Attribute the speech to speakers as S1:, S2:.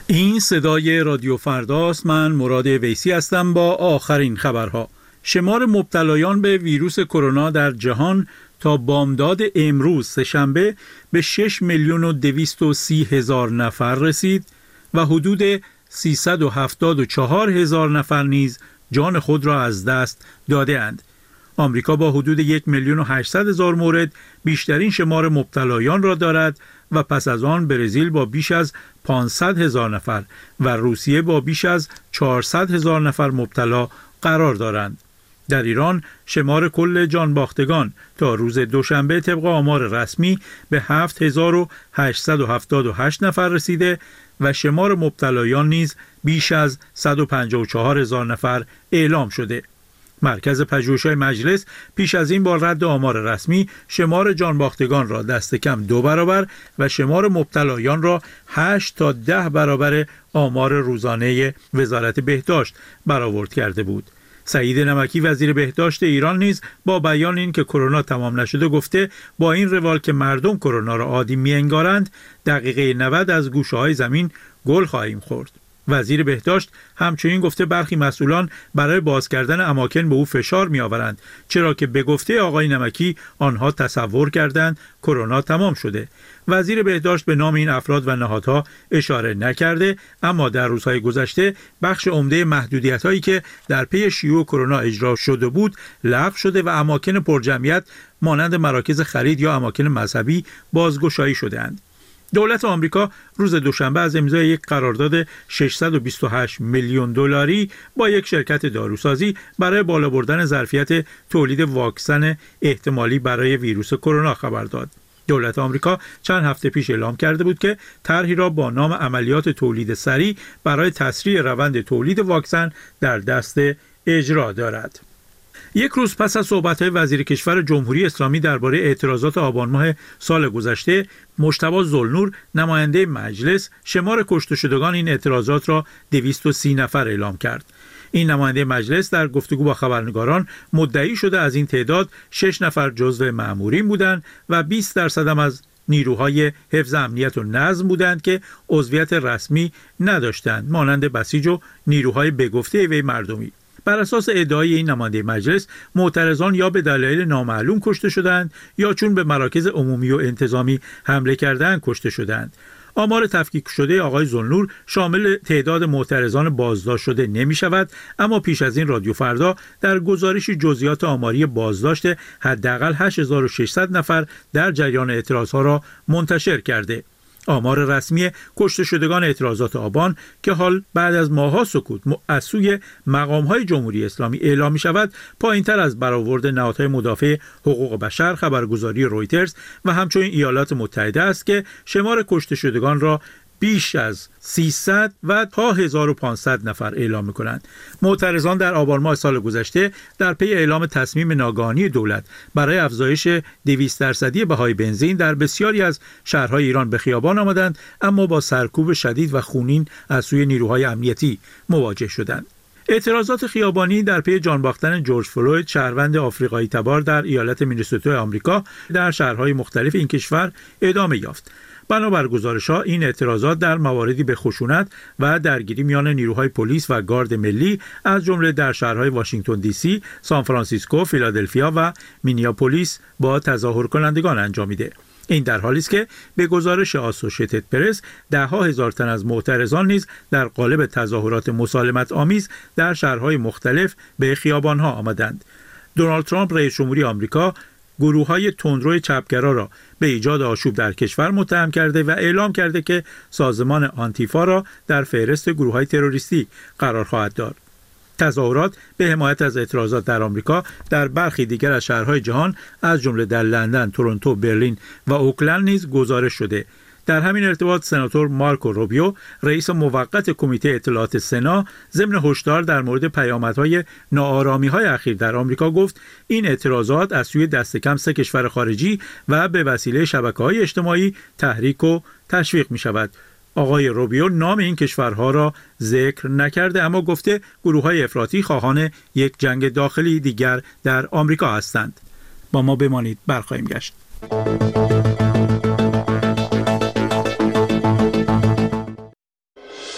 S1: این صدای رادیو فرداست. من مراد ویسی هستم با آخرین خبرها. شمار مبتلایان به ویروس کرونا در جهان تا بامداد امروز سه‌شنبه به 6,230,000 نفر رسید و حدود 374,000 نفر نیز جان خود را از دست داده اند. آمریکا با حدود 1,800,000 مورد بیشترین شمار مبتلایان را دارد و پس از آن برزیل با بیش از 500,000 نفر و روسیه با بیش از 400,000 نفر مبتلا قرار دارند. در ایران شمار کل جانباختگان تا روز دوشنبه طبق آمار رسمی به 7,878 نفر رسیده و شمار مبتلایان نیز بیش از 154,000 نفر اعلام شده. مرکز پژوهش‌های مجلس پیش از این با رد آمار رسمی شمار جانباختگان را دست کم 2 برابر و شمار مبتلایان را 8 تا 10 برابر آمار روزانه وزارت بهداشت برآورد کرده بود. سعید نمکی وزیر بهداشت ایران نیز با بیان این که کرونا تمام نشده گفته با این روال که مردم کرونا را عادی می‌انگارند دقیقه 90 از گوشه‌های زمین گل خواهیم خورد. وزیر بهداشت همچنین گفته برخی مسئولان برای باز کردن اماکن به او فشار می‌آورند، چرا که به گفته آقای نمکی آنها تصور کردند کرونا تمام شده. وزیر بهداشت به نام این افراد و نهادها اشاره نکرده، اما در روزهای گذشته بخش عمده محدودیت‌هایی که در پی شیوع کرونا اجرا شده بود لغو شده و اماکن پرجمعیت مانند مراکز خرید یا اماکن مذهبی بازگشایی شده‌اند. دولت آمریکا روز دوشنبه از امضای یک قرارداد 628 میلیون دلاری با یک شرکت داروسازی برای بالا بردن ظرفیت تولید واکسن احتمالی برای ویروس کرونا خبر داد. دولت آمریکا چند هفته پیش اعلام کرده بود که طرحی را با نام عملیات تولید سریع برای تسریع روند تولید واکسن در دست اجرا دارد. یک روز پس از صحبت‌های وزیر کشور جمهوری اسلامی درباره اعتراضات آبان ماه سال گذشته، مجتبی ذوالنور نماینده مجلس شمار کشته شدگان این اعتراضات را 230 نفر اعلام کرد. این نماینده مجلس در گفتگو با خبرنگاران مدعی شده از این تعداد 6 نفر جزو مأمورین بودند و 20% هم از نیروهای حفظ امنیت و نظم بودند که عضویت رسمی نداشتند، مانند بسیج و نیروهای به گفته وی مردمی. بر اساس ادعای این نماینده مجلس، معترضان یا به دلایل نامعلوم کشته شدند یا چون به مراکز عمومی و انتظامی حمله کردند کشته شدند. آمار تفکیک شده آقای ذوالنور شامل تعداد معترضان بازداشت شده نمی شود، اما پیش از این رادیو فردا در گزارشی جزئیات آماری بازداشت حداقل 8600 نفر در جریان اعتراضها را منتشر کرده. آمار رسمی کشته شدگان اعتراضات آبان که حال بعد از ماه‌ها سکوت از سوی مقام‌های جمهوری اسلامی اعلام می‌شود، پایین‌تر از برآورد نهادهای مدافع حقوق بشر، خبرگزاری رویترز و همچنین ایالات متحده است که شمار کشته شدگان را بیش از 300 و تا 1500 نفر اعلام می‌کنند. معترضان در آبان ماه سال گذشته در پی اعلام تصمیم ناگهانی دولت برای افزایش 200% بهای بنزین در بسیاری از شهرهای ایران به خیابان آمدند، اما با سرکوب شدید و خونین از سوی نیروهای امنیتی مواجه شدند. اعتراضات خیابانی در پی جان باختن جورج فلوید، شهروند آفریقایی تبار در ایالت مینیسوتا آمریکا، در شهرهای مختلف این کشور ادامه یافت. بنابر گزارش‌ها این اعتراضات در مواردی به خشونت و درگیری میان نیروهای پلیس و گارد ملی از جمله در شهرهای واشنگتن دی سی، سان فرانسیسکو، فیلادلفیا و مینیاپولیس با تظاهر کنندگان انجامیده. این در حالی است که به گزارش آسوشیتد پرس ده‌ها هزار تن از معترضان نیز در قالب تظاهرات مسالمت آمیز در شهرهای مختلف به خیابان‌ها آمدند. دونالد ترامپ رئیس جمهوری آمریکا گروه‌های تندرو چپگرا را به ایجاد آشوب در کشور متهم کرده و اعلام کرده که سازمان آنتیفا را در فهرست گروه‌های تروریستی قرار خواهد داد. تظاهرات به حمایت از اعتراضات در آمریکا در برخی دیگر از شهرهای جهان از جمله در لندن، تورنتو، برلین و اوکلند نیز گزارش شده. در همین ارتباط سناتور مارکو روبیو، رئیس موقت کمیته اطلاعات سنا، ضمن هشدار در مورد پیامدهای ناآرامی‌های اخیر در آمریکا گفت این اعتراضات از سوی دست کم 3 کشور خارجی و به وسیله شبکه‌های اجتماعی تحریک و تشویق می‌شود. آقای روبیو نام این کشورها را ذکر نکرده، اما گفته گروه‌های افراطی خواهان یک جنگ داخلی دیگر در آمریکا هستند. با ما بمانید، برخواهیم گشت.